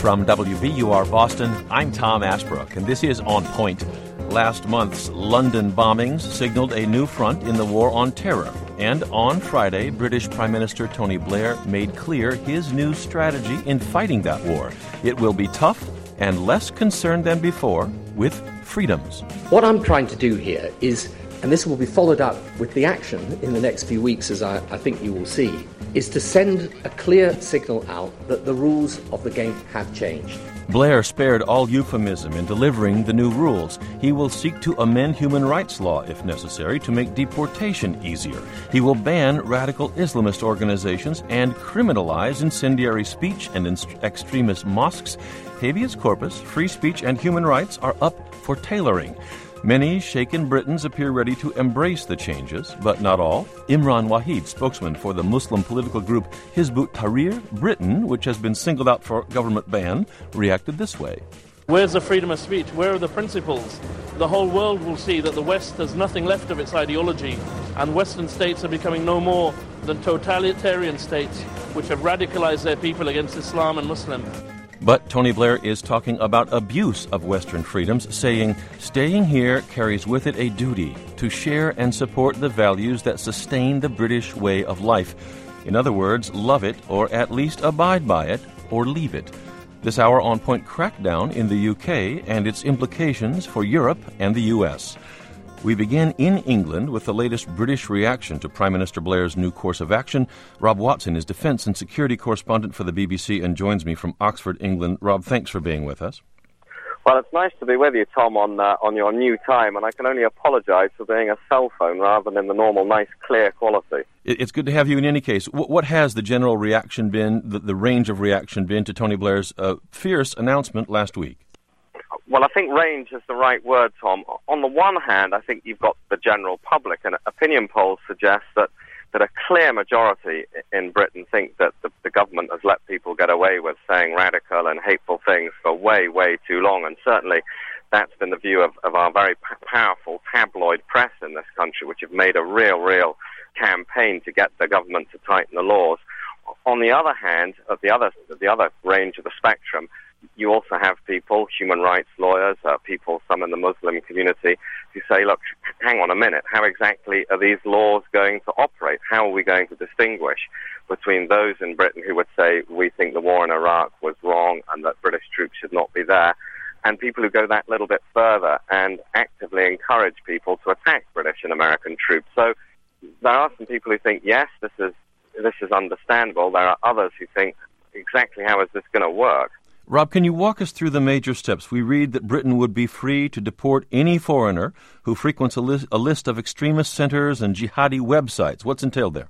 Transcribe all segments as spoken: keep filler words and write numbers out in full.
From W B U R Boston, I'm Tom Ashbrook, and this is On Point. Last month's London bombings signaled a new front in the war on terror. And on Friday, British Prime Minister Tony Blair made clear his new strategy in fighting that war. It will be tough and less concerned than before with freedoms. What I'm trying to do here is, and this will be followed up with the action in the next few weeks, as I, I think you will see, is to send a clear signal out that the rules of the game have changed. Blair spared all euphemism in delivering the new rules. He will seek to amend human rights law, if necessary, to make deportation easier. He will ban radical Islamist organizations and criminalize incendiary speech and inst- extremist mosques. Habeas corpus, free speech, and human rights are up for tailoring. Many shaken Britons appear ready to embrace the changes, but not all. Imran Wahid, spokesman for the Muslim political group Hizb ut-Tahrir Britain, which has been singled out for government ban, reacted this way. Where's the freedom of speech? Where are the principles? The whole world will see that the West has nothing left of its ideology, and Western states are becoming no more than totalitarian states which have radicalized their people against Islam and Muslims. But Tony Blair is talking about abuse of Western freedoms, saying staying here carries with it a duty to share and support the values that sustain the British way of life. In other words, love it, or at least abide by it, or leave it. This hour on Point crackdown in the U K and its implications for Europe and the U S. We begin in England with the latest British reaction to Prime Minister Blair's new course of action. Rob Watson is defense and security correspondent for the B B C and joins me from Oxford, England. Rob, thanks for being with us. Well, it's nice to be with you, Tom, on uh, on your new time, and I can only apologise for being a cell phone rather than the normal, nice, clear quality. It's good to have you in any case. What has the general reaction been, the, the range of reaction been to Tony Blair's uh, fierce announcement last week? Well, I think range is the right word, Tom. On the one hand, I think you've got the general public, and opinion polls suggest that, that a clear majority in Britain think that the, the government has let people get away with saying radical and hateful things for way, way too long, and certainly that's been the view of, of our very p- powerful tabloid press in this country, which have made a real, real campaign to get the government to tighten the laws. On the other hand, at the other, at the other range of the spectrum, you also have people, human rights lawyers, uh, people, some in the Muslim community, who say, look, hang on a minute, how exactly are these laws going to operate? How are we going to distinguish between those in Britain who would say, we think the war in Iraq was wrong and that British troops should not be there, and people who go that little bit further and actively encourage people to attack British and American troops? So there are some people who think, yes, this is, this is understandable. There are others who think, exactly how is this going to work? Rob, can you walk us through the major steps? We read that Britain would be free to deport any foreigner who frequents a, li- a list of extremist centers and jihadi websites. What's entailed there?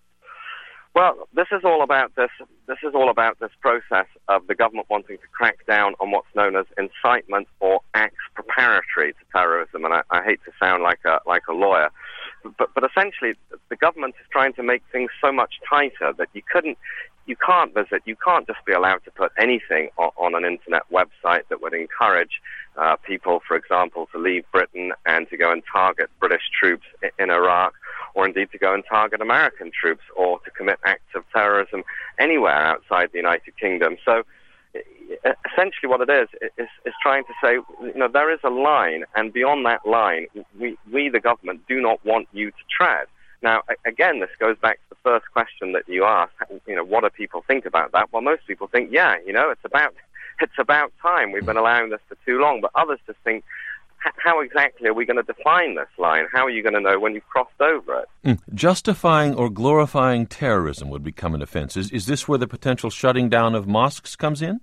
Well, this is all about this. This is all about this process of the government wanting to crack down on what's known as incitement or acts preparatory to terrorism. And I, I hate to sound like a like a lawyer, but but essentially, the government is trying to make things so much tighter that you couldn't. You can't visit, you can't just be allowed to put anything on, on an internet website that would encourage uh, people, for example, to leave Britain and to go and target British troops in, in Iraq, or indeed to go and target American troops, or to commit acts of terrorism anywhere outside the United Kingdom. So essentially what it is, is, is trying to say, you know, there is a line, and beyond that line, we, we the government, do not want you to tread. Now, again, this goes back to the first question that you asked, you know, what do people think about that? Well, most people think, yeah, you know, it's about it's about time. We've been allowing this for too long. But others just think, how exactly are we going to define this line? How are you going to know when you've crossed over it? Mm. Justifying or glorifying terrorism would become an offense. Is, is this where the potential shutting down of mosques comes in?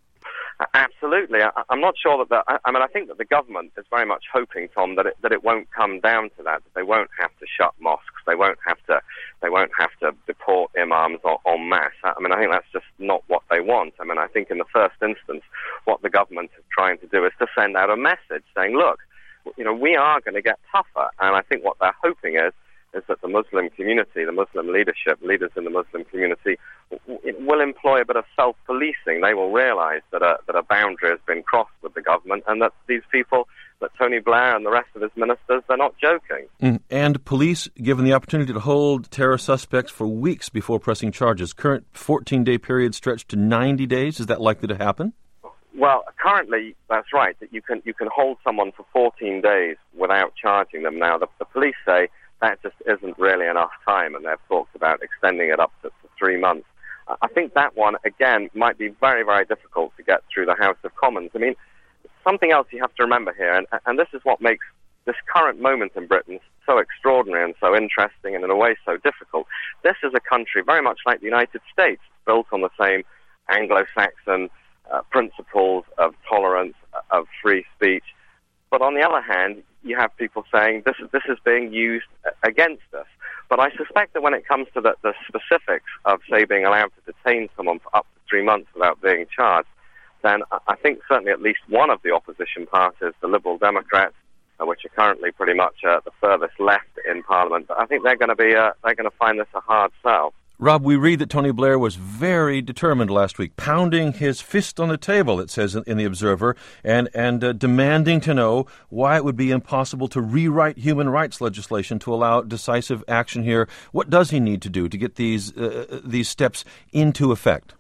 Absolutely. I, I'm not sure that the, I, I mean, I think that the government is very much hoping, Tom, that it, that it won't come down to that, that they won't have to shut mosques, they won't have to, they won't have to deport imams en, en masse. I mean, I think that's just not what they want. I mean, I think in the first instance, what the government is trying to do is to send out a message saying, look, you know, we are going to get tougher. And I think what they're hoping is is that the Muslim community, the Muslim leadership, leaders in the Muslim community, will employ a bit of self-policing. They will realize that a, that a boundary has been crossed with the government, and that these people, that Tony Blair and the rest of his ministers, they're not joking. Mm. And police given the opportunity to hold terror suspects for weeks before pressing charges. Current fourteen-day period stretched to ninety days. Is that likely to happen? Well, currently, that's right, that you can you can hold someone for fourteen days without charging them. Now, the, the police say that just isn't really enough time, and they've talked about extending it up to, to three months. I think that one, again, might be very, very difficult to get through the House of Commons. I mean, something else you have to remember here, and, and this is what makes this current moment in Britain so extraordinary and so interesting and in a way so difficult. This is a country very much like the United States, built on the same Anglo-Saxon uh, principles of tolerance, of free speech. But on the other hand, you have people saying this, this is being used against us. But I suspect that when it comes to the, the specifics of, say, being allowed to detain someone for up to three months without being charged, then I think certainly at least one of the opposition parties, the Liberal Democrats, uh, which are currently pretty much uh, the furthest left in Parliament, but I think they're going to be uh, they're going to find this a hard sell. Rob, we read that Tony Blair was very determined last week, pounding his fist on the table, it says in The Observer, and, and uh, demanding to know why it would be impossible to rewrite human rights legislation to allow decisive action here. What does he need to do to get these uh, these steps into effect?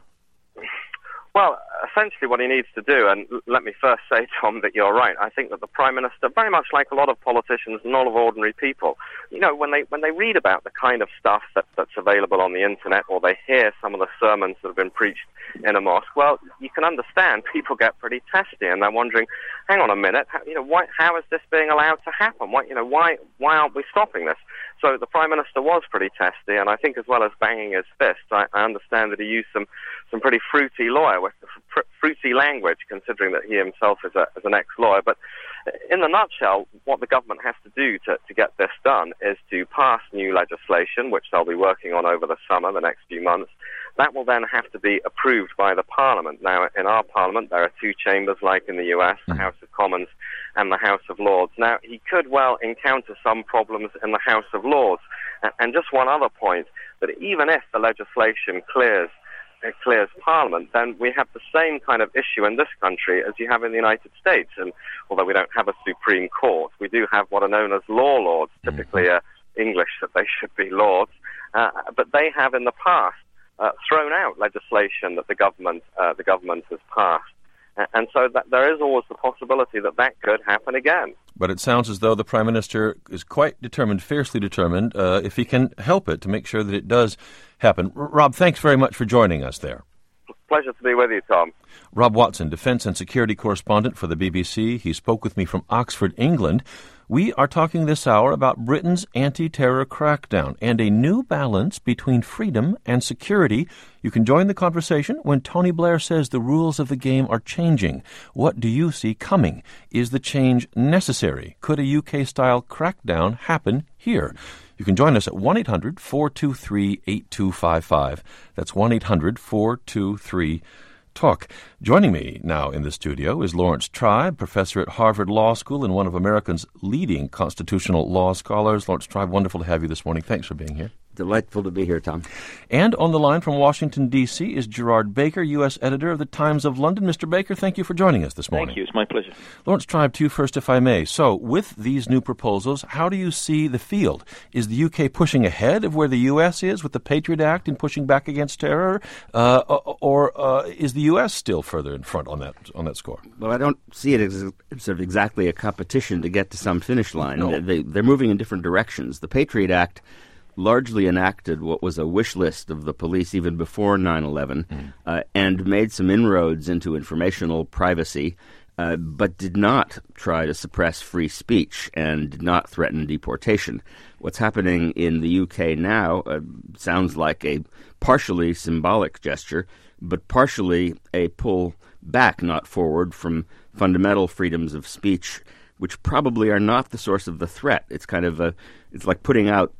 Well, essentially what he needs to do, and let me first say, Tom, that you're right. I think that the Prime Minister, very much like a lot of politicians and all of ordinary people, you know, when they when they read about the kind of stuff that, that's available on the internet, or they hear some of the sermons that have been preached in a mosque, well, you can understand people get pretty testy, and they're wondering, hang on a minute, how, you know, why, how is this being allowed to happen? Why, you know, why why aren't we stopping this? So the Prime Minister was pretty testy, and I think as well as banging his fist, I, I understand that he used some, some pretty fruity lawyer, with fr- fruity language, considering that he himself is, a, is an ex-lawyer. But in the nutshell, what the government has to do to, to get this done is to pass new legislation, which they'll be working on over the summer, the next few months. That will then have to be approved by the Parliament. Now, in our Parliament, there are two chambers, like in the U S, the House of Commons and the House of Lords. Now, he could well encounter some problems in the House of Lords. And just one other point, that even if the legislation clears it clears Parliament, then we have the same kind of issue in this country as you have in the United States. And although we don't have a Supreme Court, we do have what are known as law lords, typically uh, English that they should be lords, uh, but they have in the past uh, thrown out legislation that the government uh, the government has passed. And so that there is always the possibility that that could happen again. But it sounds as though the Prime Minister is quite determined, fiercely determined, uh, if he can help it, to make sure that it does happen. R- Rob, thanks very much for joining us there. Pleasure to be with you, Tom. Rob Watson, Defence and Security Correspondent for the B B C. He spoke with me from Oxford, England. We are talking this hour about Britain's anti-terror crackdown and a new balance between freedom and security. You can join the conversation when Tony Blair says the rules of the game are changing. What do you see coming? Is the change necessary? Could a U K-style crackdown happen here? You can join us at one eight hundred four two three eight two five five. That's one eight hundred four two three Talk. Joining me now in the studio is Lawrence Tribe, professor at Harvard Law School and one of America's leading constitutional law scholars. Lawrence Tribe, wonderful to have you this morning. Thanks for being here. Delightful to be here, Tom. And on the line from Washington, D C is Gerard Baker, U S editor of the Times of London. Mister Baker, thank you for joining us this morning. Thank you. It's my pleasure. Lawrence Tribe, to you first, if I may. So, with these new proposals, how do you see the field? Is the U K pushing ahead of where the U S is with the Patriot Act and pushing back against terror, uh, or uh, is the U S still further in front on that on that score? Well, I don't see it as sort of exactly a competition to get to some finish line. No. They, they're moving in different directions. The Patriot Act largely enacted what was a wish list of the police even before nine eleven mm. uh, and made some inroads into informational privacy, uh, but did not try to suppress free speech and did not threaten deportation. What's happening in the U K now uh, sounds like a partially symbolic gesture, but partially a pull back, not forward, from fundamental freedoms of speech, which probably are not the source of the threat. It's kind of a, it's like putting out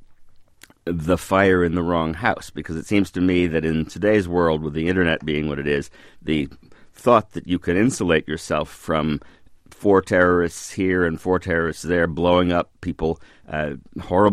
the fire in the wrong house, because it seems to me that in today's world, with the internet being what it is, the thought that you can insulate yourself from four terrorists here and four terrorists there blowing up people, uh, horrible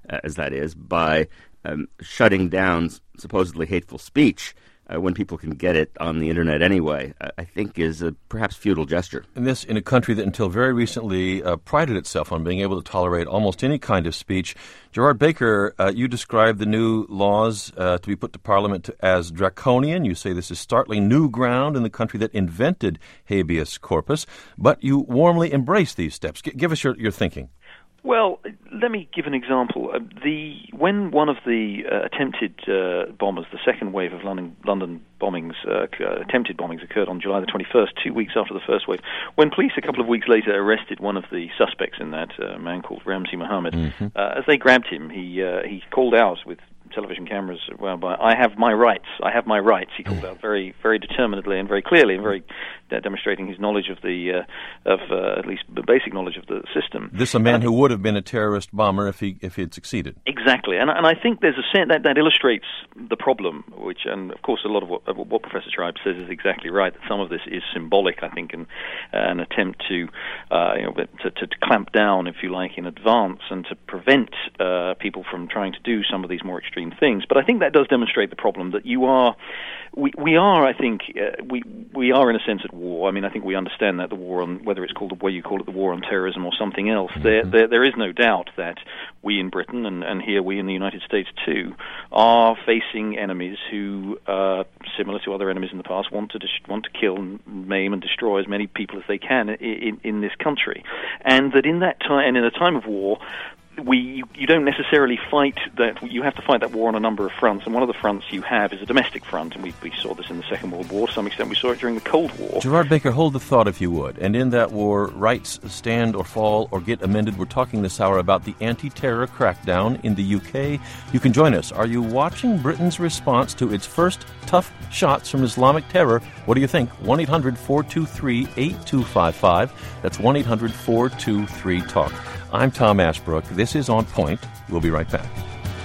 as that is, by um, shutting down supposedly hateful speech uh, when people can get it on the Internet anyway, uh, I think is a perhaps futile gesture. And this in a country that until very recently uh, prided itself on being able to tolerate almost any kind of speech. Gerard Baker, uh, you describe the new laws uh, to be put to Parliament to, as draconian. You say this is startling new ground in the country that invented habeas corpus, but you warmly embrace these steps. G- give us your, your thinking. Well, let me give an example. Uh, the when one of the uh, attempted uh, bombers, the second wave of London, London bombings, uh, attempted bombings occurred on July the twenty-first, two weeks after the first wave, when police a couple of weeks later arrested one of the suspects in that, a uh, man called Ramzi Mohammed. Mm-hmm. Uh, as they grabbed him, he uh, he called out with television cameras, well, by, I have my rights, I have my rights, he called out very very determinedly and very clearly, and very uh, demonstrating his knowledge of the, uh, of uh, at least the basic knowledge of the system. This a man uh, who would have been a terrorist bomber if he if he had succeeded. Exactly, and, and I think there's a sense that, that illustrates the problem, which, and of course a lot of what, of what Professor Tribe says is exactly right, that some of this is symbolic, I think, and uh, an attempt to, uh, you know, to, to, to clamp down, if you like, in advance and to prevent uh, people from trying to do some of these more extreme things. But I think that does demonstrate the problem that you are, we, we are, I think, uh, we we are in a sense at war. I mean, I think we understand that the war on, whether it's called the way you call it, the war on terrorism or something else, mm-hmm. there, there there is no doubt that we in Britain, and, and here we in the United States too, are facing enemies who, uh, similar to other enemies in the past, want to dis- want to kill and maim and destroy as many people as they can in, in, in this country. And that in that time, and in a time of war, We you, you don't necessarily fight that. You have to fight that war on a number of fronts, and one of the fronts you have is a domestic front, and we, we saw this in the Second World War. To some extent, we saw it during the Cold War. Gerard Baker, hold the thought, if you would. And in that war, rights stand or fall or get amended. We're talking this hour about the anti-terror crackdown in the U K. You can join us. Are you watching Britain's response to its first tough shots from Islamic terror? What do you think? one eight hundred four two three eight two five five. That's one eight hundred four two three talk. I'm Tom Ashbrook. This is On Point. We'll be right back.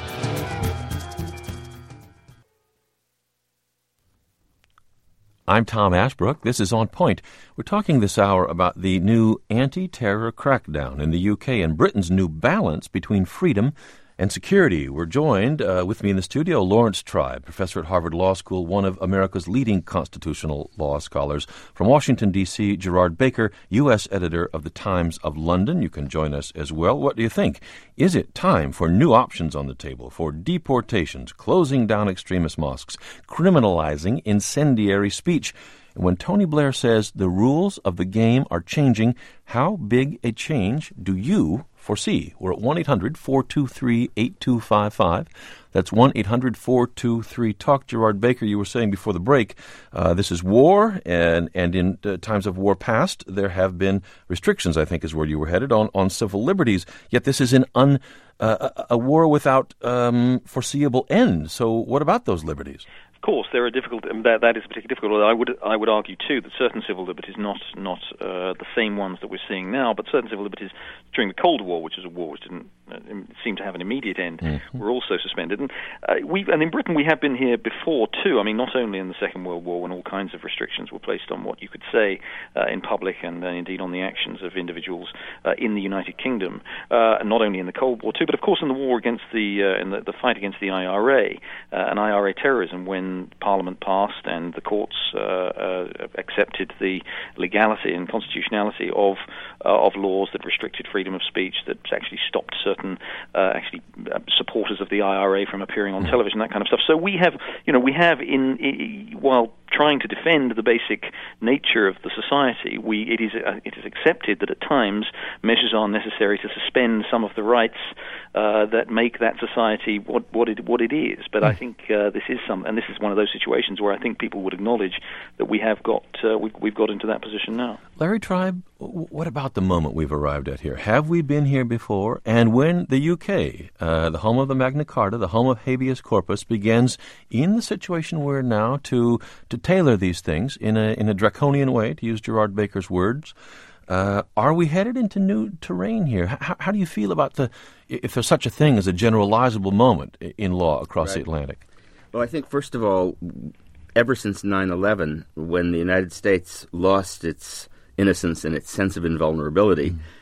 I'm Tom Ashbrook. This is On Point. We're talking this hour about the new anti-terror crackdown in the U K and Britain's new balance between freedom and security. We're joined uh, with me in the studio, Lawrence Tribe, professor at Harvard Law School, one of America's leading constitutional law scholars. From Washington, D C, Gerard Baker, U S editor of the Times of London. You can join us as well. What do you think? Is it time for new options on the table for deportations, closing down extremist mosques, criminalizing incendiary speech? And when Tony Blair says the rules of the game are changing, how big a change do you foresee? We're at one eight hundred four two three eight two five five. That's one eight hundred four two three talk. Gerard Baker, you were saying before the break, uh, this is war, and, and in uh, times of war past, there have been restrictions, I think is where you were headed, on, on civil liberties. Yet this is an un, uh, a, a war without um, foreseeable end. So what about those liberties? Of course, there are difficult. That, that is particularly difficult. I would I would argue too that certain civil liberties, not not uh, the same ones that we're seeing now, but certain civil liberties during the Cold War, which is a war which didn't uh, seem to have an immediate end, mm-hmm. were also suspended. And uh, we and in Britain we have been here before too. I mean, not only in the Second World War when all kinds of restrictions were placed on what you could say uh, in public, and uh, indeed on the actions of individuals uh, in the United Kingdom, uh, and not only in the Cold War too, but of course in the war against the uh, in the, the fight against the I R A uh, and I R A terrorism, when Parliament passed and the courts uh, uh, accepted the legality and constitutionality of uh, of laws that restricted freedom of speech, that actually stopped certain uh, actually uh, supporters of the I R A from appearing on television, that kind of stuff. So we have, you know, we have in, in while trying to defend the basic nature of the society, we it is uh, it is accepted that at times measures are necessary to suspend some of the rights uh, that make that society what what it what it is. But I think uh, this is some, and this is one of those situations where I think people would acknowledge that we have got uh, we've, we've got into that position now. Larry Tribe, what about the moment we've arrived at here? Have we been here before? And when the U K, uh, the home of the Magna Carta, the home of habeas corpus, begins in the situation we're in now to to tailor these things in a in a draconian way, to use Gerard Baker's words, uh, are we headed into new terrain here? How, how do you feel about the, if there's such a thing as a generalizable moment in law across right. the Atlantic? Well, I think, first of all, ever since nine eleven, when the United States lost its innocence and its sense of invulnerability, mm.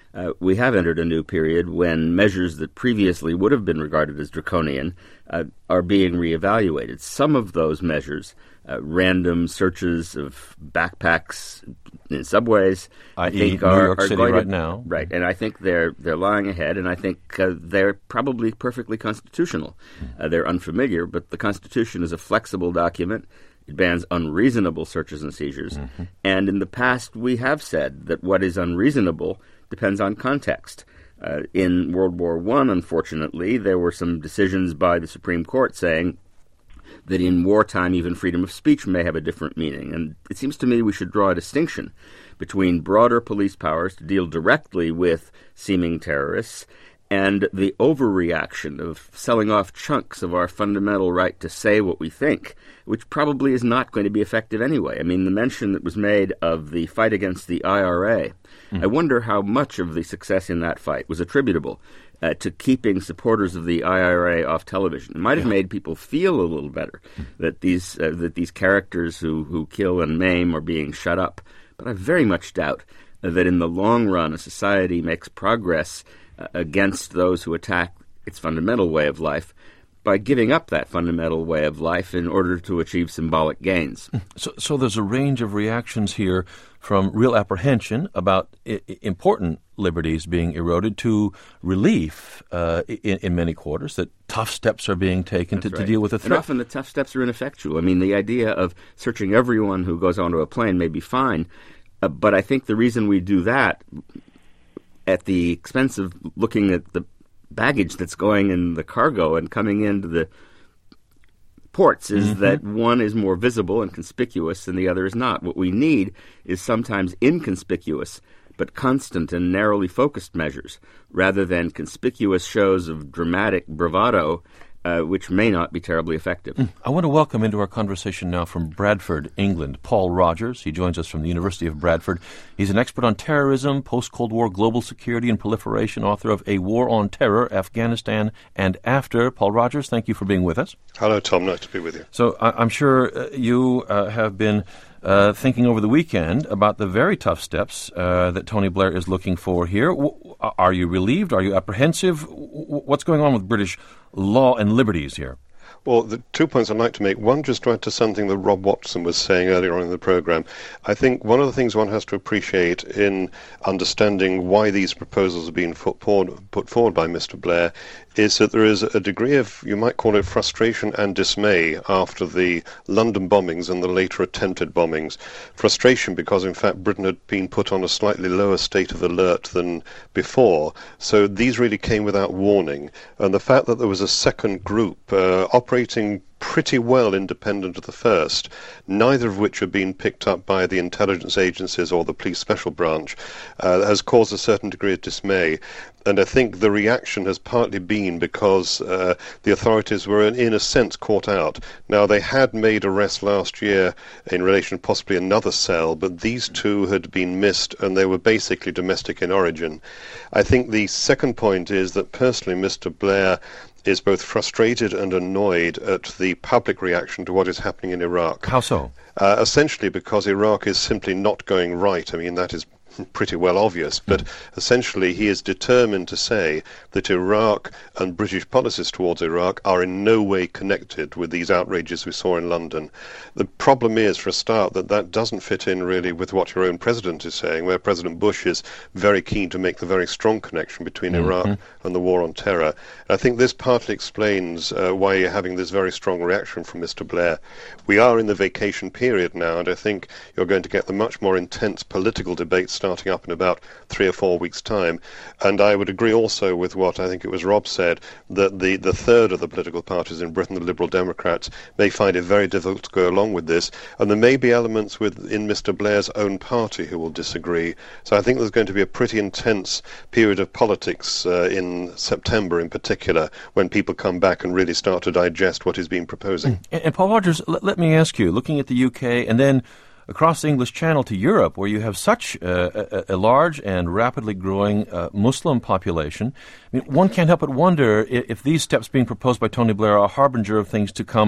Uh, we have entered a new period when measures that previously would have been regarded as draconian uh, are being reevaluated. Some of those measures, uh, random searches of backpacks in subways, I, I think New are, York are City going right to, now. Right, and I think they're they're lying ahead, and I think uh, they're probably perfectly constitutional. Uh, they're unfamiliar, but the Constitution is a flexible document. It bans unreasonable searches and seizures. Mm-hmm. And in the past, we have said that what is unreasonable depends on context. Uh, in World War One, unfortunately, there were some decisions by the Supreme Court saying that in wartime, even freedom of speech may have a different meaning. And it seems to me we should draw a distinction between broader police powers to deal directly with seeming terrorists and the overreaction of selling off chunks of our fundamental right to say what we think, which probably is not going to be effective anyway. I mean, the mention that was made of the fight against the I R A, mm. I wonder how much of the success in that fight was attributable uh, to keeping supporters of the I R A off television. It might have yeah. made people feel a little better mm. that these uh, that these characters who, who kill and maim are being shut up. But I very much doubt uh, that in the long run a society makes progress against those who attack its fundamental way of life by giving up that fundamental way of life in order to achieve symbolic gains. So, so there's a range of reactions here from real apprehension about I- important liberties being eroded to relief uh, in, in many quarters that tough steps are being taken to, right. to deal with the threat. And often the tough steps are ineffectual. I mean, the idea of searching everyone who goes onto a plane may be fine, uh, but I think the reason we do that at the expense of looking at the baggage that's going in the cargo and coming into the ports is mm-hmm. that one is more visible and conspicuous and the other is not. What we need is sometimes inconspicuous but constant and narrowly focused measures rather than conspicuous shows of dramatic bravado Uh, which may not be terribly effective. I want to welcome into our conversation now from Bradford, England, Paul Rogers. He joins us from the University of Bradford. He's an expert on terrorism, post-Cold War global security and proliferation, author of A War on Terror, Afghanistan and After. Paul Rogers, thank you for being with us. Hello, Tom. Nice to be with you. So I- I'm sure uh, you uh, have been uh, thinking over the weekend about the very tough steps uh, that Tony Blair is looking for here. W- are you relieved? Are you apprehensive? W- what's going on with British law and liberties here? Well, the two points I'd like to make. One, just to add to something that Rob Watson was saying earlier on in the programme. I think one of the things one has to appreciate in understanding why these proposals are being put forward, put forward by Mister Blair is that there is a degree of, you might call it, frustration and dismay after the London bombings and the later attempted bombings. Frustration because, in fact, Britain had been put on a slightly lower state of alert than before. So these really came without warning. And the fact that there was a second group uh, operating pretty well independent of the first, neither of which have been picked up by the intelligence agencies or the police special branch, uh, has caused a certain degree of dismay. And I think the reaction has partly been because uh, the authorities were, in, in a sense, caught out. Now, they had made arrests last year in relation to possibly another cell, but these two had been missed, and they were basically domestic in origin. I think the second point is that, personally, Mister Blair is both frustrated and annoyed at the public reaction to what is happening in Iraq. How so? Uh, essentially because Iraq is simply not going right. I mean, that is pretty well obvious, but essentially he is determined to say that Iraq and British policies towards Iraq are in no way connected with these outrages we saw in London. The problem is, for a start, that that doesn't fit in really with what your own president is saying, where President Bush is very keen to make the very strong connection between mm-hmm. Iraq and the war on terror. I think this partly explains uh, why you're having this very strong reaction from Mister Blair. We are in the vacation period now, and I think you're going to get the much more intense political debate starting up in about three or four weeks' time. And I would agree also with what I think it was Rob said, that the, the third of the political parties in Britain, the Liberal Democrats, may find it very difficult to go along with this. And there may be elements within Mister Blair's own party who will disagree. So I think there's going to be a pretty intense period of politics uh, in September in particular, when people come back and really start to digest what he's been proposing. And, and Paul Rogers, let, let me ask you, looking at the U K and then across the English Channel to Europe, where you have such uh, a, a large and rapidly growing uh, Muslim population, I mean, one can't help but wonder if, if these steps being proposed by Tony Blair are a harbinger of things to come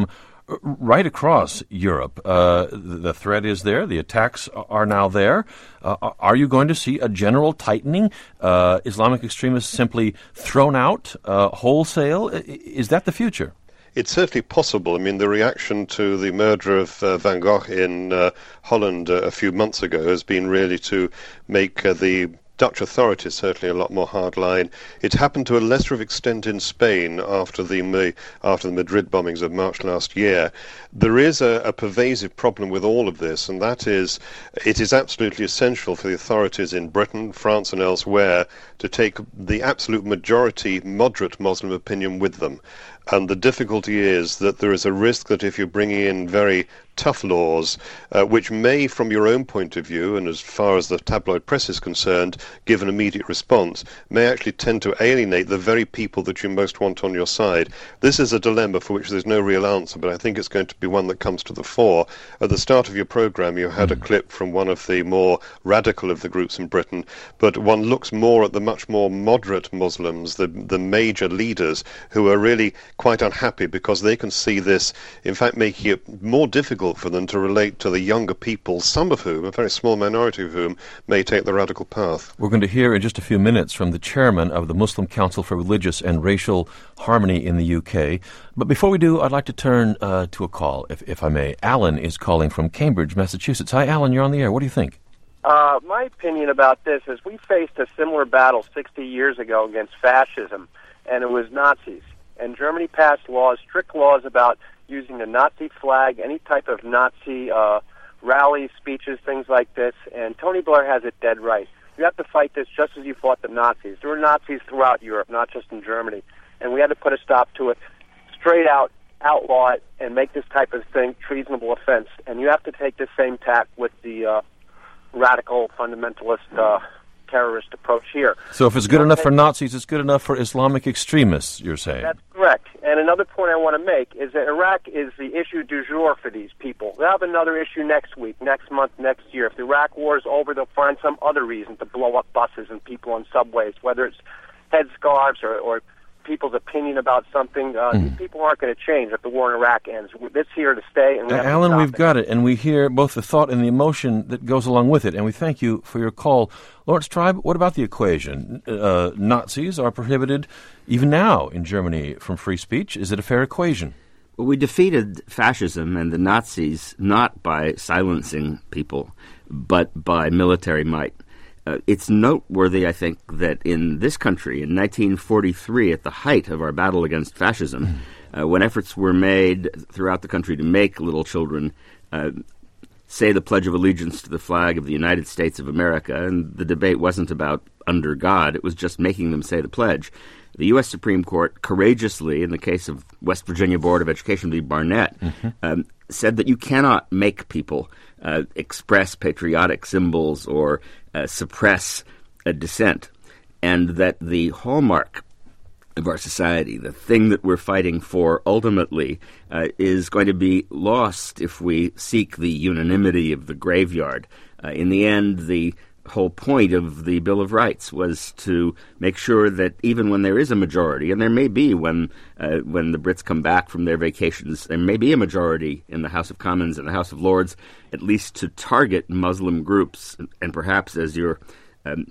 right across Europe. Uh, the threat is there. The attacks are now there. Uh, are you going to see a general tightening? Uh, Islamic extremists simply thrown out uh, wholesale? Is that the future? It's certainly possible. I mean, the reaction to the murder of uh, Van Gogh in uh, Holland uh, a few months ago has been really to make uh, the Dutch authorities certainly a lot more hardline. It happened to a lesser extent in Spain after the after the Madrid bombings of March last year. There is a, a pervasive problem with all of this, and that is it is absolutely essential for the authorities in Britain, France and elsewhere to take the absolute majority moderate Muslim opinion with them. And the difficulty is that there is a risk that if you're bringing in very tough laws, uh, which may, from your own point of view, and as far as the tabloid press is concerned, give an immediate response, may actually tend to alienate the very people that you most want on your side. This is a dilemma for which there's no real answer, but I think it's going to be one that comes to the fore. At the start of your programme, you had a clip from one of the more radical of the groups in Britain, but one looks more at the much more moderate Muslims, the, the major leaders, who are really quite unhappy because they can see this, in fact, making it more difficult for them to relate to the younger people, some of whom, a very small minority of whom, may take the radical path. We're going to hear in just a few minutes from the chairman of the Muslim Council for Religious and Racial Harmony in the U K. But before we do, I'd like to turn uh, to a call, if, if I may. Alan is calling from Cambridge, Massachusetts. Hi, Alan, you're on the air. What do you think? Uh, my opinion about this is we faced a similar battle sixty years ago against fascism, and it was Nazis. And Germany passed laws, strict laws about using the Nazi flag, any type of Nazi uh, rally, speeches, things like this. And Tony Blair has it dead right. You have to fight this just as you fought the Nazis. There were Nazis throughout Europe, not just in Germany. And we had to put a stop to it, straight out, outlaw it, and make this type of thing treasonable offense. And you have to take the same tack with the uh, radical, fundamentalist, uh, terrorist approach here. So if it's good enough for Nazis, it's good enough for Islamic extremists, you're saying? That's correct. And another point I want to make is that Iraq is the issue du jour for these people. They'll have another issue next week, next month, next year. If the Iraq war is over, they'll find some other reason to blow up buses and people on subways, whether it's headscarves or, or people's opinion about something. Uh, mm. These people aren't going to change if the war in Iraq ends. It's here to stay. And we uh, have Alan, to we've it. got it, and we hear both the thought and the emotion that goes along with it, and we thank you for your call. Lawrence Tribe, what about the equation? Uh, Nazis are prohibited even now in Germany from free speech. Is it a fair equation? Well, we defeated fascism and the Nazis not by silencing people, but by military might. Uh, it's noteworthy, I think, that in this country, in nineteen forty-three, at the height of our battle against fascism, uh, when efforts were made throughout the country to make little children uh, say the Pledge of Allegiance to the flag of the United States of America, and the debate wasn't about under God, it was just making them say the pledge. The U S Supreme Court courageously, in the case of West Virginia Board of Education v. Barnett, mm-hmm. um, said that you cannot make people uh, express patriotic symbols or uh, suppress a dissent, and that the hallmark of our society, the thing that we're fighting for ultimately, uh, is going to be lost if we seek the unanimity of the graveyard. Uh, in the end, the whole point of the Bill of Rights was to make sure that even when there is a majority, and there may be when uh, when the Brits come back from their vacations, there may be a majority in the House of Commons and the House of Lords, at least to target Muslim groups, and, and perhaps, as your um,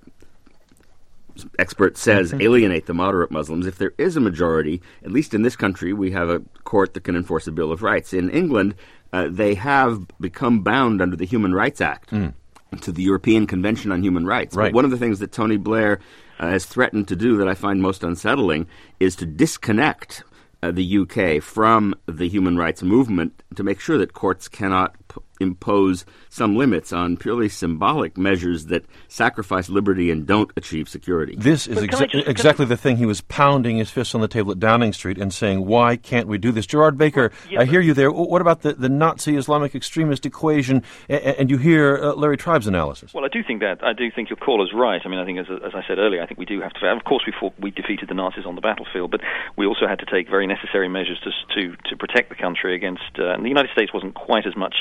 expert says, mm-hmm. alienate the moderate Muslims. If there is a majority, at least in this country, we have a court that can enforce a Bill of Rights. In England, uh, they have become bound under the Human Rights Act mm. to the European Convention on Human Rights. Right. But one of the things that Tony Blair uh, has threatened to do that I find most unsettling is to disconnect uh, the U K from the human rights movement to make sure that courts cannot p- impose some limits on purely symbolic measures that sacrifice liberty and don't achieve security. This is exa- just, exactly the thing. He was pounding his fist on the table at Downing Street and saying, why can't we do this? Gerard Baker, well, yeah, I hear you there. What about the, the Nazi Islamic extremist equation? And, and you hear uh, Larry Tribe's analysis. Well, I do think that. I do think your call is right. I mean, I think, as, as I said earlier, I think we do have to... Of course, we fought, we defeated the Nazis on the battlefield, but we also had to take very necessary measures to to, to protect the country against... Uh, and the United States wasn't quite as much... Uh,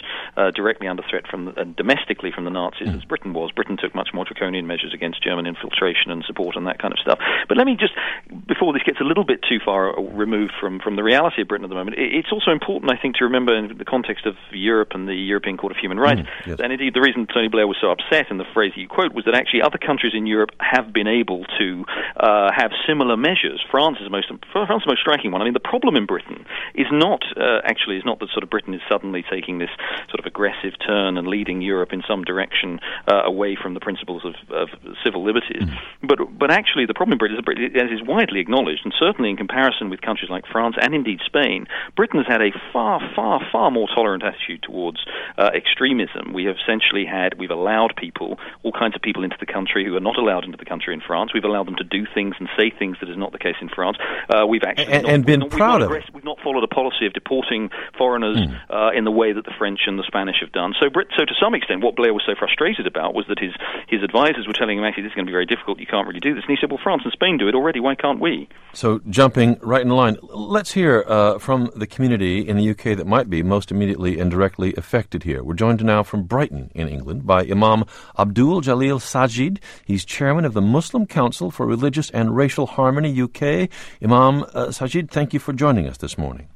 uh, directly under threat from uh, domestically from the Nazis mm. as Britain was. Britain took much more draconian measures against German infiltration and support and that kind of stuff. But let me just, before this gets a little bit too far removed from, from the reality of Britain at the moment, it's also important, I think, to remember in the context of Europe and the European Court of Human Rights, mm, yes. and indeed the reason Tony Blair was so upset in the phrase you quote was that actually other countries in Europe have been able to uh, have similar measures. France is the most, France is the most striking one. I mean, the problem in Britain is not, uh, actually, is not that sort of Britain is suddenly taking this sort of aggressive turn and leading Europe in some direction uh, away from the principles of, of civil liberties. Mm. But but actually, the problem in Britain, is, as is widely acknowledged, and certainly in comparison with countries like France and indeed Spain, Britain has had a far, far, far more tolerant attitude towards uh, extremism. We have essentially had, we've allowed people, all kinds of people into the country who are not allowed into the country in France. We've allowed them to do things and say things that is not the case in France. Uh, we've actually and, not, and been not, proud we've of it. We've not followed a policy of deporting foreigners mm. uh, in the way that the French and the Spanish have done. So, Brit, so to some extent, what Blair was so frustrated about was that his his advisors were telling him, actually, this is going to be very difficult. You can't really do this. And he said, well, France and Spain do it already. Why can't we? So, jumping right in line, let's hear uh, from the community in the U K that might be most immediately and directly affected here. We're joined now from Brighton in England by Imam Abdul Jalil Sajid. He's chairman of the Muslim Council for Religious and Racial Harmony U K. Imam uh, Sajid, thank you for joining us this morning.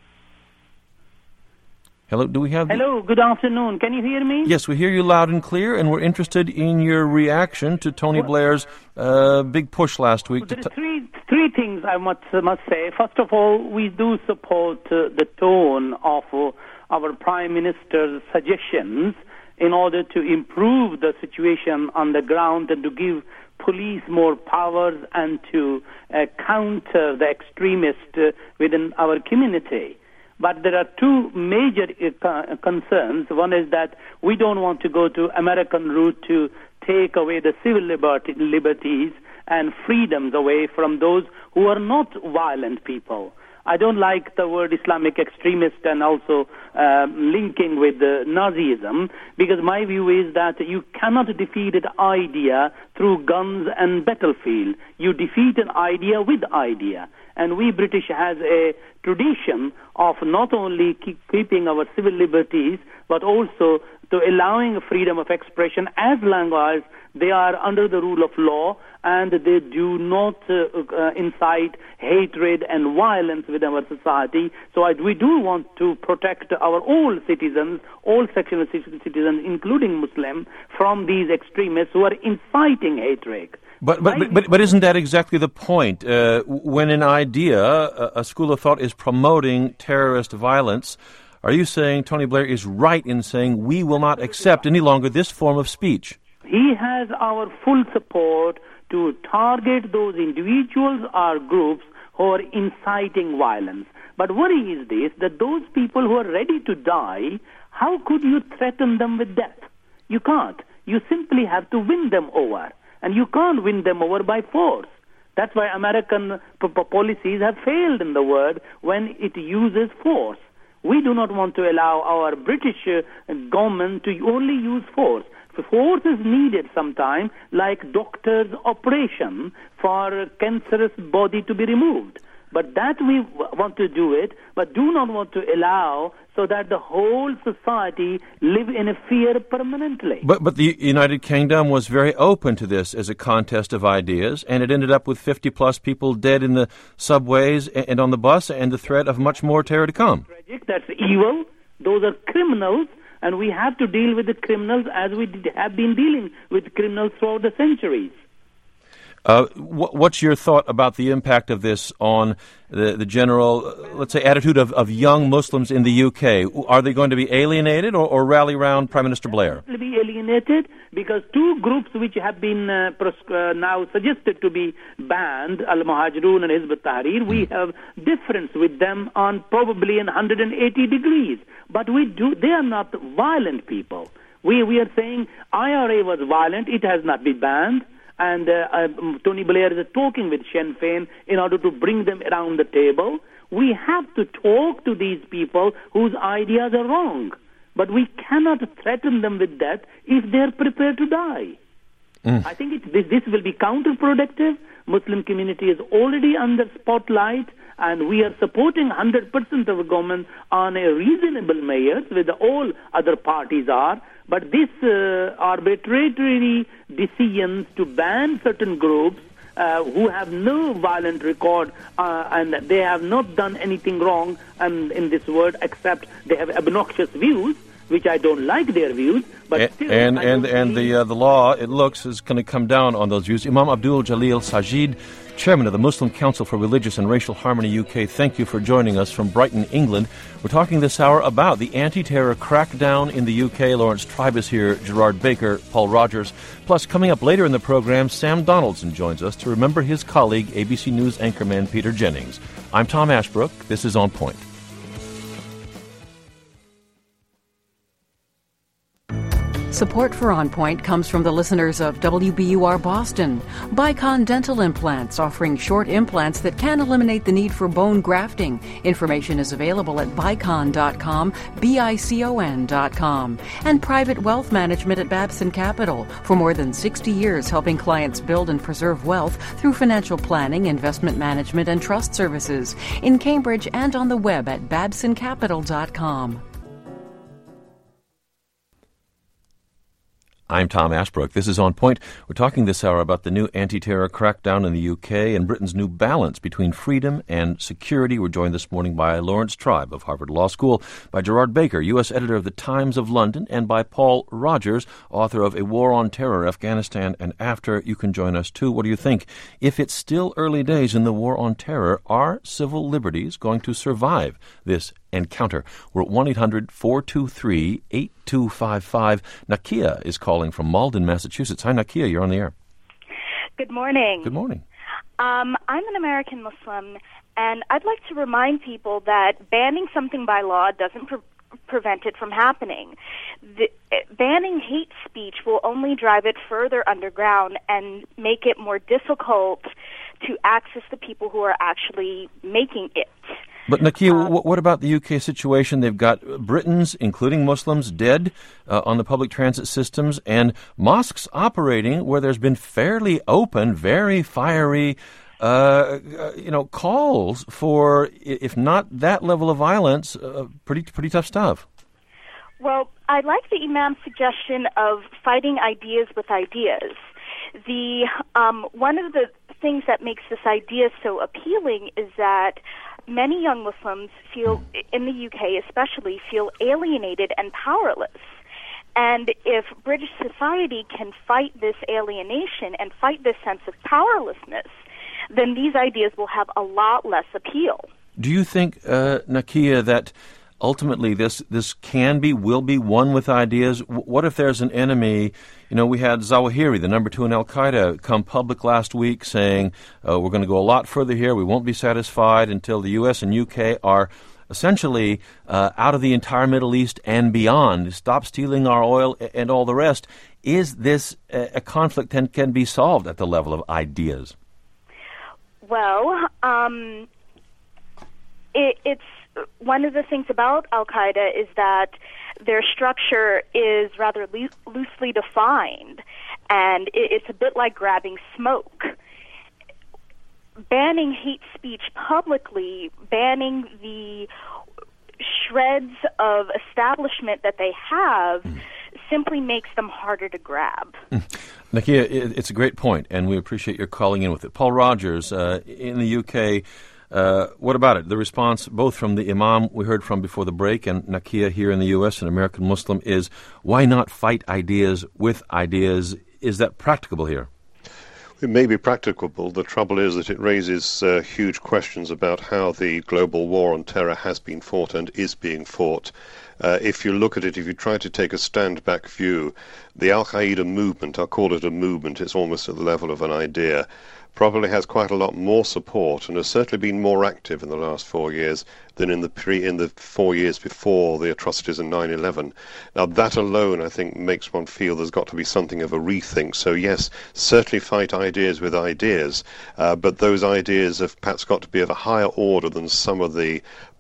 Hello, do we have... Hello, good afternoon. Can you hear me? Yes, we hear you loud and clear, and we're interested in your reaction to Tony well, Blair's uh, big push last week. There to are three, three things I must, must say. First of all, we do support uh, the tone of uh, our Prime Minister's suggestions in order to improve the situation on the ground and to give police more powers and to uh, counter the extremists uh, within our community. But there are two major uh, concerns. One is that we don't want to go to American route to take away the civil liberty, liberties and freedoms away from those who are not violent people. I don't like the word Islamic extremist and also uh, linking with uh, Nazism, because my view is that you cannot defeat an idea through guns and battlefield. You defeat an idea with idea. And we British has a tradition of not only keep keeping our civil liberties, but also to allowing freedom of expression as long as they are under the rule of law and they do not uh, uh, incite hatred and violence within our society. So I, we do want to protect our all citizens, all sectional citizens, including Muslim, from these extremists who are inciting hatred. But but, but but isn't that exactly the point? Uh, when an idea, a, a school of thought, is promoting terrorist violence, are you saying Tony Blair is right in saying we will not accept any longer this form of speech? He has our full support to target those individuals or groups who are inciting violence. But worry is this, that those people who are ready to die, how could you threaten them with death? You can't. You simply have to win them over. And you can't win them over by force. That's why American p- p- policies have failed in the world when it uses force. We do not want to allow our British uh, government to only use force. Force is needed sometimes, like doctor's operation for a cancerous body to be removed. But that we want to do it, but do not want to allow so that the whole society live in a fear permanently. But but the United Kingdom was very open to this as a contest of ideas, and it ended up with fifty plus people dead in the subways and on the bus, and the threat of much more terror to come. Tragic. That's evil. Those are criminals, and we have to deal with the criminals as we did, have been dealing with criminals throughout the centuries. Uh, wh- what's your thought about the impact of this on the, the general, uh, let's say, attitude of, of young Muslims in the U K? Are they going to be alienated or, or rally around Prime Minister Blair? They will be alienated because two groups which have been uh, pros- uh, now suggested to be banned, Al-Muhajirun and Hizb ut-Tahrir, we have difference with them on probably one hundred eighty degrees. But we do, they are not violent people. We, we are saying I R A was violent, it has not been banned. And uh, uh, Tony Blair is talking with Sinn Féin in order to bring them around the table. We have to talk to these people whose ideas are wrong. But we cannot threaten them with death if they're prepared to die. Mm. I think it, this, this will be counterproductive. Muslim community is already under spotlight, and we are supporting one hundred percent of the government on a reasonable measures, with all other parties are. But this uh, arbitrary decisions to ban certain groups uh, who have no violent record uh, and they have not done anything wrong, and in this word, except they have obnoxious views, which I don't like their views. But and still, and and, and the uh, the law, it looks, is going to come down on those views. Imam Abdul Jalil Sajid, Chairman of the Muslim Council for Religious and Racial Harmony U K, thank you for joining us from Brighton, England. We're talking this hour about the anti-terror crackdown in the U K. Lawrence Tribe is here, Gerard Baker, Paul Rogers. Plus, coming up later in the program, Sam Donaldson joins us to remember his colleague, A B C News anchorman Peter Jennings. I'm Tom Ashbrook. This is On Point. Support for On Point comes from the listeners of W B U R Boston. Bicon Dental Implants, offering short implants that can eliminate the need for bone grafting. Information is available at bicon dot com, B I C O N dot com. And Private Wealth Management at Babson Capital, for more than sixty years helping clients build and preserve wealth through financial planning, investment management, and trust services. In Cambridge and on the web at babson capital dot com. I'm Tom Ashbrook. This is On Point. We're talking this hour about the new anti-terror crackdown in the U K and Britain's new balance between freedom and security. We're joined this morning by Lawrence Tribe of Harvard Law School, by Gerard Baker, U S editor of the Times of London, and by Paul Rogers, author of A War on Terror, Afghanistan and After. You can join us too. What do you think? If it's still early days in the war on terror, are civil liberties going to survive this encounter? We're at one eight hundred four two three eight two five five. Nakia is calling from Malden, Massachusetts. Hi, Nakia, you're on the air. Good morning. Good morning. Um, I'm an American Muslim, and I'd like to remind people that banning something by law doesn't pre- prevent it from happening. The, uh, banning hate speech will only drive it further underground and make it more difficult to access the people who are actually making it. But, Nakia, um, what about the U K situation? They've got Britons, including Muslims, dead uh, on the public transit systems, and mosques operating where there's been fairly open, very fiery, uh, you know, calls for, if not that level of violence, uh, pretty pretty tough stuff. Well, I like the Imam's suggestion of fighting ideas with ideas. The um, one of the things that makes this idea so appealing is that many young Muslims feel, in the U K especially, feel alienated and powerless. And if British society can fight this alienation and fight this sense of powerlessness, then these ideas will have a lot less appeal. Do you think, uh, Nakia, that ultimately this this can be, will be won with ideas? What if there's an enemy? You know, we had Zawahiri, the number two in Al-Qaeda, come public last week saying, uh, we're going to go a lot further here. We won't be satisfied until the U S and U K are essentially uh, out of the entire Middle East and beyond. Stop stealing our oil and all the rest. Is this a, a conflict that can be solved at the level of ideas? Well, um, it, it's one of the things about Al-Qaeda is that their structure is rather lo- loosely defined, and it, it's a bit like grabbing smoke. Banning hate speech publicly, banning the shreds of establishment that they have, mm. simply makes them harder to grab. Mm. Nakia, it's a great point, and we appreciate your calling in with it. Paul Rogers, uh, in the U K, Uh, what about it? The response, both from the Imam we heard from before the break and Nakia here in the U S, an American Muslim, is why not fight ideas with ideas? Is that practicable here? It may be practicable. The trouble is that it raises uh, huge questions about how the global war on terror has been fought and is being fought. Uh, if you look at it, if you try to take a stand-back view, the Al-Qaeda movement, I'll call it a movement, it's almost at the level of an idea, probably has quite a lot more support and has certainly been more active in the last four years than in the pre in the four years before the atrocities in nine eleven. Now that alone, I think, makes one feel there's got to be something of a rethink. So yes, certainly fight ideas with ideas, uh, but those ideas have perhaps got to be of a higher order than some of the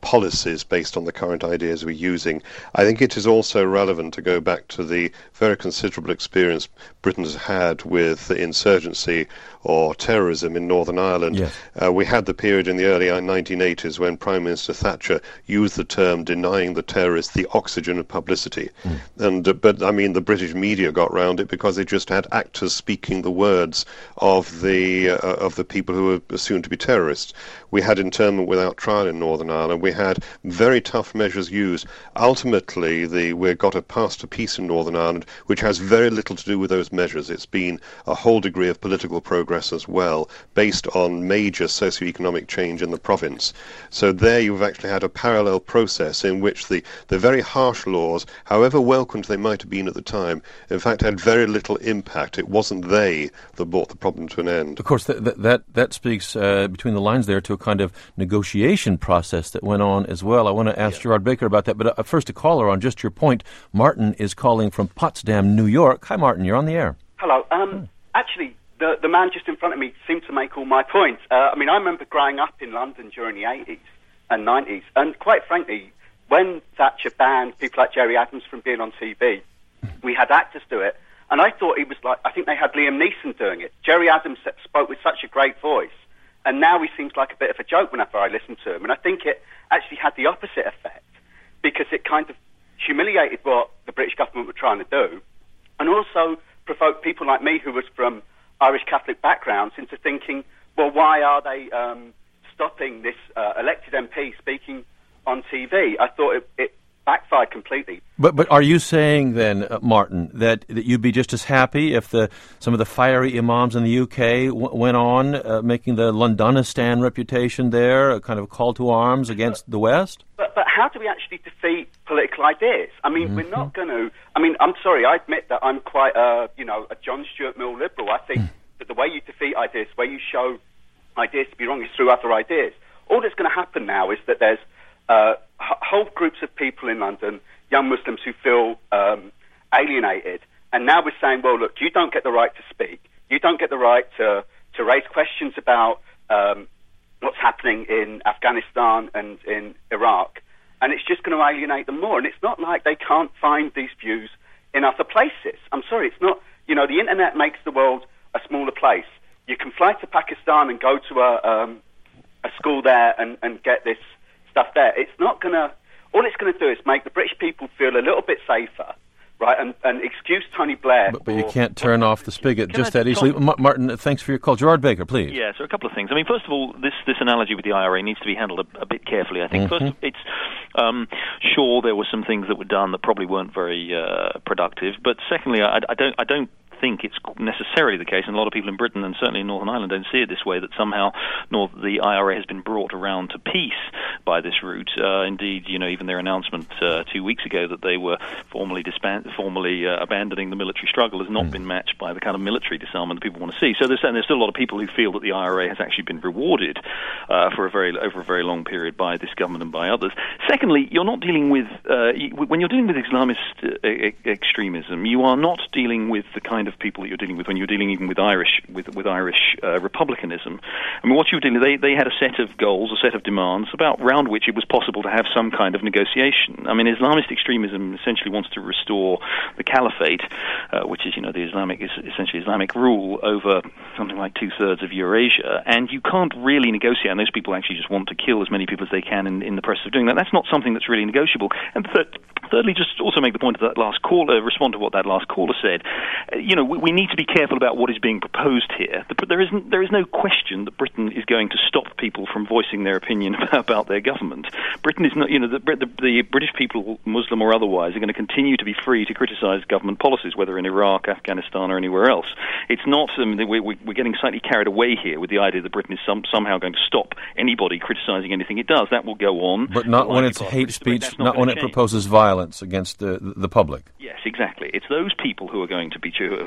policies based on the current ideas we're using. I think it is also relevant to go back to the very considerable experience Britain has had with the insurgency or terrorism in Northern Ireland. Yes. Uh, we had the period in the early nineteen eighties when Prime Minister Thatcher used the term denying the terrorists the oxygen of publicity. Mm. And uh, but I mean, the British media got round it because they just had actors speaking the words of the uh, of the people who were assumed to be terrorists. We had internment without trial in Northern Ireland. We had very tough measures used. Ultimately, the we got a path to peace in Northern Ireland, which has very little to do with those measures. It's been a whole degree of political progress as well, based on major socio-economic change in the province. So there you've actually had a parallel process in which the, the very harsh laws, however welcomed they might have been at the time, in fact had very little impact. It wasn't they that brought the problem to an end. Of course, that that, that speaks uh, between the lines there to a kind of negotiation process that went on as well. I want to ask yeah. Gerard Baker about that, but uh, first a caller on just your point. Martin is calling from Potsdam, New York. Hi, Martin, you're on the air. Hello. Um, actually, the, the man just in front of me seemed to make all my points. Uh, I mean, I remember growing up in London during the eighties and nineties, and quite frankly, when Thatcher banned people like Gerry Adams from being on T V, we had actors do it, and I thought he was like, I think they had Liam Neeson doing it. Gerry Adams spoke with such a great voice, and now he seems like a bit of a joke whenever I listen to him, and I think it actually had the opposite effect, because it kind of humiliated what the British government were trying to do, and also provoked people like me who was from Irish Catholic backgrounds into thinking, well, why are they um, stopping this uh, elected M P speaking on T V? I thought it, it backfired completely. But but are you saying then, uh, Martin, that, that you'd be just as happy if the some of the fiery imams in the U K w- went on uh, making the Londonistan reputation there a kind of call to arms against the West? But but how do we actually defeat political ideas? I mean, mm-hmm. we're not going to. I mean, I'm sorry. I admit that I'm quite a you know a John Stuart Mill liberal. I think mm. that the way you defeat ideas, the way you show ideas to be wrong, is through other ideas. All that's going to happen now is that there's uh, whole groups of people in London, young Muslims, who feel um, alienated, and now we're saying, well, look, you don't get the right to speak. You don't get the right to to raise questions about um, what's happening in Afghanistan and in Iraq. And it's just going to alienate them more. And it's not like they can't find these views in other places. I'm sorry, it's not, you know, the internet makes the world a smaller place. You can fly to Pakistan and go to a, um, a school there and, and get this stuff there. It's not going to, all it's going to do is make the British people feel a little bit safer, right, and, and excuse Tony Blair. But, but you can't turn off the spigot Can just I that easily. Ma- Martin, thanks for your call. Gerard Baker, please. Yeah, so a couple of things. I mean, first of all, this, this analogy with the I R A needs to be handled a, a bit carefully. I think mm-hmm. first, it's um, sure there were some things that were done that probably weren't very uh, productive, but secondly, I, I don't, I don't. think it's necessarily the case, and a lot of people in Britain and certainly in Northern Ireland don't see it this way, that somehow North, the I R A has been brought around to peace by this route. Uh, indeed, you know, even their announcement uh, two weeks ago that they were formally disband- formally uh, abandoning the military struggle has not mm. been matched by the kind of military disarmament that people want to see. So there's, and there's still a lot of people who feel that the I R A has actually been rewarded uh, for a very over a very long period by this government and by others. Secondly, you're not dealing with uh, when you're dealing with Islamist uh, e- extremism, you are not dealing with the kind of people that you're dealing with when you're dealing even with Irish with with Irish uh, republicanism. I mean, what you were dealing, they they had a set of goals, a set of demands about round which it was possible to have some kind of negotiation. I mean, Islamist extremism essentially wants to restore the caliphate, uh, which is you know the Islamic is essentially Islamic rule over something like two thirds of Eurasia, and you can't really negotiate. And those people actually just want to kill as many people as they can in, in the process of doing that. That's not something that's really negotiable. And th- thirdly, just also make the point of that last caller, respond to what that last caller said. Uh, you know. We, we need to be careful about what is being proposed here. The, there, isn't, there is no question that Britain is going to stop people from voicing their opinion about, about their government. Britain is not, you know, the, the, the British people, Muslim or otherwise, are going to continue to be free to criticise government policies, whether in Iraq, Afghanistan, or anywhere else. It's not, I mean, we, we, we're getting slightly carried away here with the idea that Britain is some, somehow going to stop anybody criticising anything it does. That will go on. But not when it's hate speech, not, not when it change. proposes violence against the, the public. Yes, exactly. It's those people who are going to be who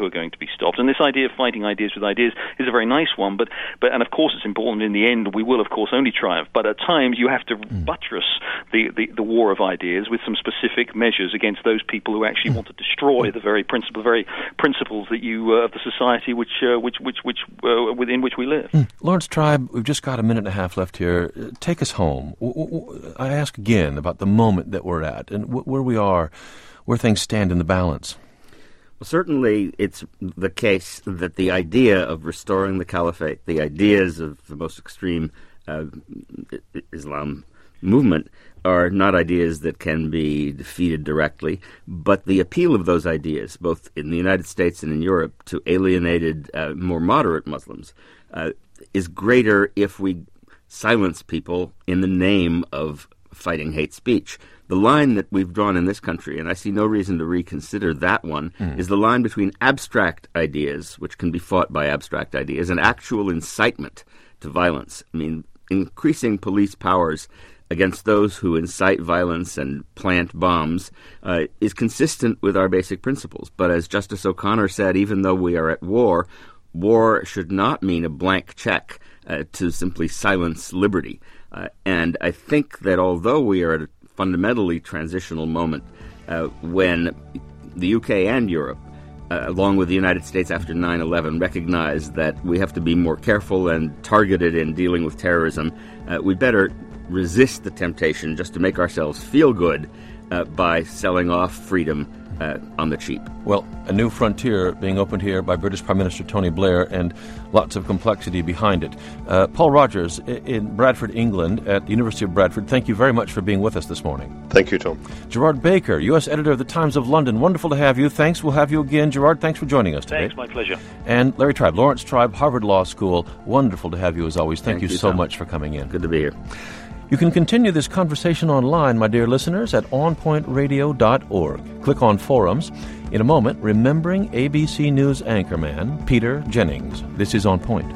who are going to be stopped. And this idea of fighting ideas with ideas is a very nice one, but, but and of course it's important in the end we will of course only triumph, but at times you have to mm. buttress the, the, the war of ideas with some specific measures against those people who actually mm. want to destroy the very principle, the very principles that you uh, of the society which uh, which which which uh, within which we live. Mm. Lawrence Tribe, we've just got a minute and a half left here. Take us home. I ask again about the moment that we're at and where we are, where things stand in the balance. Well, certainly it's the case that the idea of restoring the caliphate, the ideas of the most extreme uh, Islam movement, are not ideas that can be defeated directly, but the appeal of those ideas, both in the United States and in Europe, to alienated, uh, more moderate Muslims, uh, is greater if we silence people in the name of fighting hate speech. The line that we've drawn in this country, and I see no reason to reconsider that one, mm. is the line between abstract ideas, which can be fought by abstract ideas, and actual incitement to violence. I mean, increasing police powers against those who incite violence and plant bombs uh, is consistent with our basic principles. But as Justice O'Connor said, even though we are at war, war should not mean a blank check uh, to simply silence liberty. Uh, and I think that although we are at a fundamentally transitional moment uh, when the U K and Europe, uh, along with the United States after nine eleven, recognize that we have to be more careful and targeted in dealing with terrorism, uh, we better resist the temptation just to make ourselves feel good uh, by selling off freedom uh, on the cheap. Well, a new frontier being opened here by British Prime Minister Tony Blair, and lots of complexity behind it. Uh, Paul Rogers in Bradford, England, at the University of Bradford, thank you very much for being with us this morning. Thank you, Tom. Gerard Baker, U S editor of the Times of London, wonderful to have you. Thanks, we'll have you again. Gerard, thanks for joining us today. Thanks, my pleasure. And Larry Tribe, Lawrence Tribe, Harvard Law School, wonderful to have you as always. Thank, thank you, you so Tom. much for coming in. Good to be here. You can continue this conversation online, my dear listeners, at on point radio dot org. Click on Forums. In a moment, remembering A B C News anchorman Peter Jennings. This is On Point.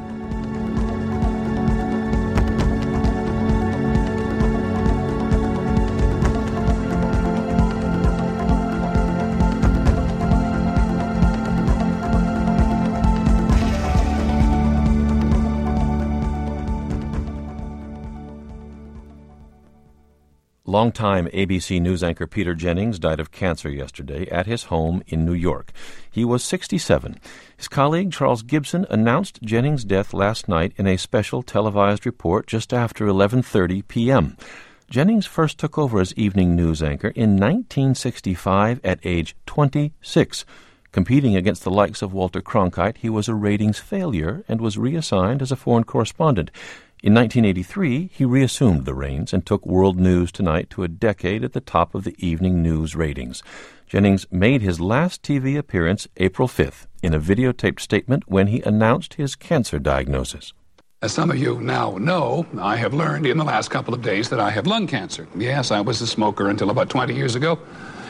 Longtime A B C News anchor Peter Jennings died of cancer yesterday at his home in New York. He was sixty-seven. His colleague Charles Gibson announced Jennings' death last night in a special televised report just after eleven thirty p.m. Jennings first took over as evening news anchor in nineteen sixty-five at age twenty-six. Competing against the likes of Walter Cronkite, he was a ratings failure and was reassigned as a foreign correspondent. In nineteen eighty-three, he reassumed the reins and took World News Tonight to a decade at the top of the evening news ratings. Jennings made his last T V appearance April fifth in a videotaped statement when he announced his cancer diagnosis. As some of you now know, I have learned in the last couple of days that I have lung cancer. Yes, I was a smoker until about twenty years ago,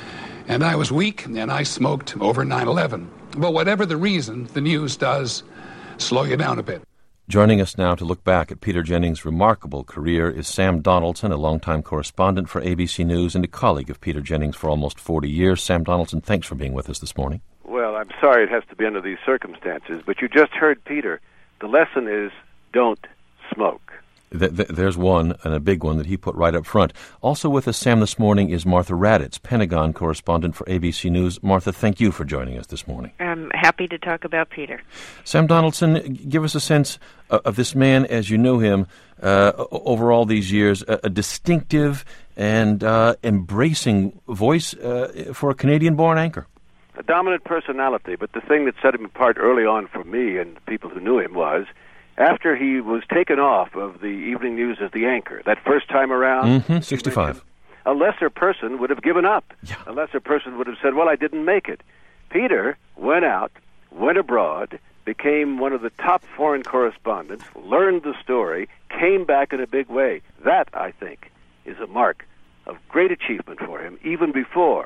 and I was weak, and I smoked over nine eleven. But whatever the reason, the news does slow you down a bit. Joining us now to look back at Peter Jennings' remarkable career is Sam Donaldson, a longtime correspondent for A B C News and a colleague of Peter Jennings for almost forty years. Sam Donaldson, thanks for being with us this morning. Well, I'm sorry it has to be under these circumstances, but you just heard Peter. The lesson is don't smoke. Th- th- there's one, and a big one, that he put right up front. Also with us, Sam, this morning is Martha Raddatz, Pentagon correspondent for A B C News. Martha, thank you for joining us this morning. I'm happy to talk about Peter. Sam Donaldson, give us a sense of, of this man as you know him uh, over all these years, a, a distinctive and uh, embracing voice uh, for a Canadian-born anchor. A dominant personality, but the thing that set him apart early on for me and people who knew him was after he was taken off of the evening news as the anchor, that first time around, mm-hmm, sixty-five, a lesser person would have given up. Yeah. A lesser person would have said, well, I didn't make it. Peter went out, went abroad, became one of the top foreign correspondents, learned the story, came back in a big way. That, I think, is a mark of great achievement for him, even before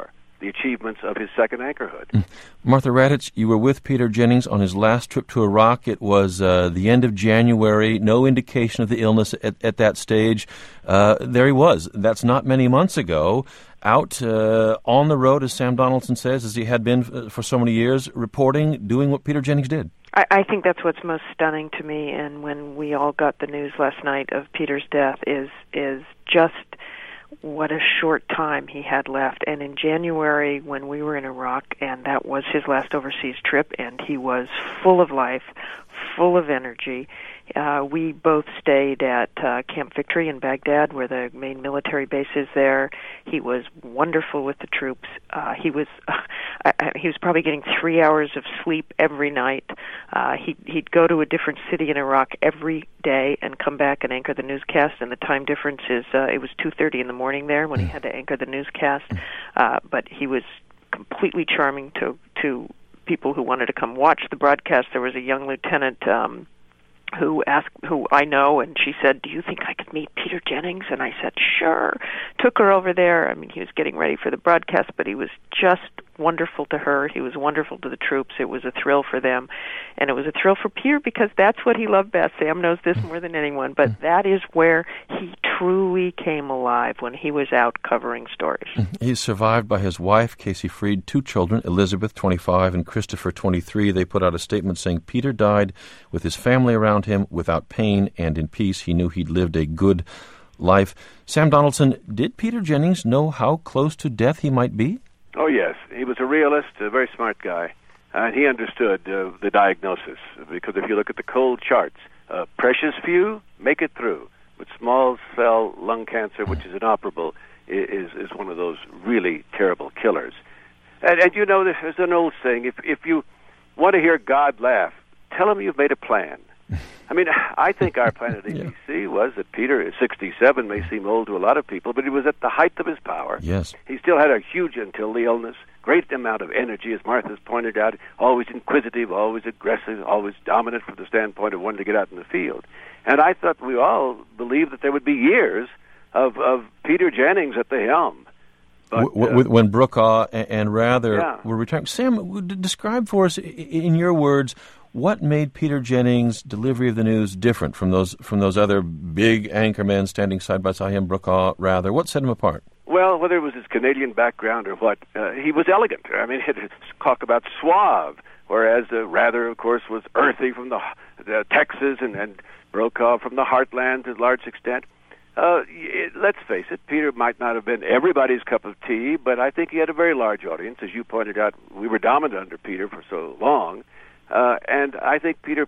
the achievements of his second anchorhood. Mm. Martha Raddatz, you were with Peter Jennings on his last trip to Iraq. It was uh, the end of January, no indication of the illness at, at that stage. Uh, there he was. That's not many months ago, out uh, on the road, as Sam Donaldson says, as he had been for so many years, reporting, doing what Peter Jennings did. I, I think that's what's most stunning to me, and when we all got the news last night of Peter's death, is is just what a short time he had left. And in January, when we were in Iraq, and that was his last overseas trip, and he was full of life, full of energy. Uh, we both stayed at uh, Camp Victory in Baghdad, where the main military base is there. He was wonderful with the troops. Uh, he was uh, he was probably getting three hours of sleep every night. Uh, he, he'd go to a different city in Iraq every day and come back and anchor the newscast. And the time difference is uh, it was two thirty in the morning there when he had to anchor the newscast. Uh, but he was completely charming to to people who wanted to come watch the broadcast. There was a young lieutenant um, who asked, who I know, and she said, "Do you think I could meet Peter Jennings?" And I said, "Sure." Took her over there. I mean, he was getting ready for the broadcast, but he was just wonderful to her. He was wonderful to the troops. It was a thrill for them, and it was a thrill for Peter because that's what he loved best. Sam knows this more than anyone, but that is where he truly came alive, when he was out covering stories. He's survived by his wife, Casey Freed, two children, Elizabeth, twenty-five, and Christopher, twenty-three. They put out a statement saying Peter died with his family around him, without pain and in peace. He knew he'd lived a good life. Sam Donaldson, did Peter Jennings know how close to death he might be? Oh, yes. He was a realist, a very smart guy, and he understood uh, the diagnosis, because if you look at the cold charts, uh, precious few make it through, but small cell lung cancer, which is inoperable, is is one of those really terrible killers. And, and you know, there's an old saying, if, if you want to hear God laugh, tell him you've made a plan. I mean, I think our plan at A B C yeah. was that Peter, at sixty-seven, may seem old to a lot of people, but he was at the height of his power. Yes. He still had a huge, until the illness, great amount of energy, as Martha's pointed out, always inquisitive, always aggressive, always dominant from the standpoint of wanting to get out in the field. And I thought we all believed that there would be years of, of Peter Jennings at the helm. But, w- uh, when Brokaw and, and Rather yeah. were retiring. Sam, describe for us, in your words, what made Peter Jennings' delivery of the news different from those from those other big anchormen standing side by side him, Brokaw, Rather? What set him apart? Well, whether it was his Canadian background or what, uh, he was elegant. I mean, talk about suave, whereas uh, Rather, of course, was earthy from the, the Texas, and, and Brokaw from the heartland to a large extent. Uh, it, let's face it, Peter might not have been everybody's cup of tea, but I think he had a very large audience. As you pointed out, we were dominant under Peter for so long. Uh, and I think Peter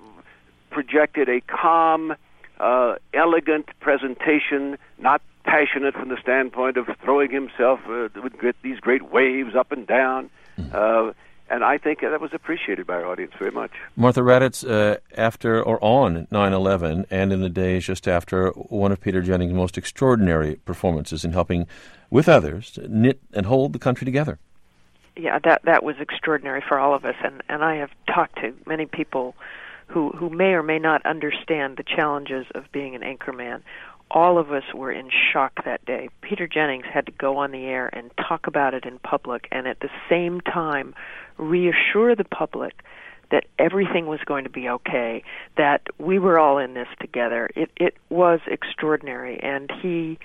projected a calm, uh, elegant presentation, not passionate from the standpoint of throwing himself uh, with these great waves up and down. Uh, and I think that was appreciated by our audience very much. Martha Raddatz, uh, after or on nine eleven, and in the days just after, one of Peter Jennings' most extraordinary performances in helping, with others, knit and hold the country together. Yeah, that that was extraordinary for all of us, and, and I have talked to many people who, who may or may not understand the challenges of being an anchorman. All of us were in shock that day. Peter Jennings had to go on the air and talk about it in public, and at the same time reassure the public that everything was going to be okay, that we were all in this together. It it was extraordinary, and he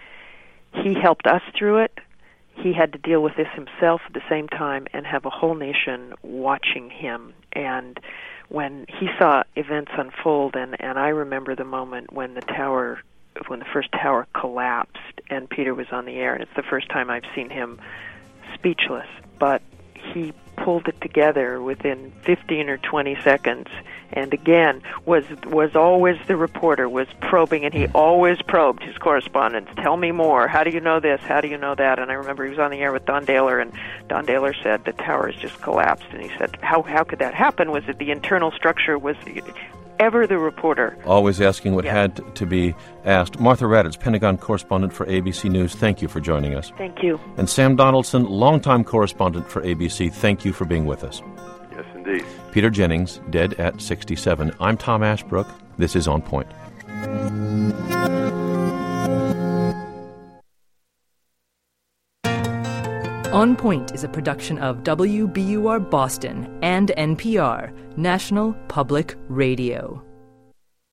he helped us through it. He had to deal with this himself at the same time and have a whole nation watching him. And when he saw events unfold, and, and I remember the moment when the tower, when the first tower collapsed and Peter was on the air, and it's the first time I've seen him speechless, but he pulled it together within fifteen or twenty seconds, and again was was always the reporter, was probing, and he always probed his correspondents. Tell me more. How do you know this? How do you know that? And I remember he was on the air with Don Daler, and Don Daler said the tower has just collapsed, and he said, how how could that happen? Was it the internal structure? Was ever the reporter. Always asking what yeah. had to be asked. Martha Raddatz, Pentagon correspondent for A B C News, thank you for joining us. Thank you. And Sam Donaldson, longtime correspondent for A B C, thank you for being with us. Yes, indeed. Peter Jennings, dead at sixty-seven. I'm Tom Ashbrook. This is On Point. On Point is a production of W B U R Boston and N P R, National Public Radio.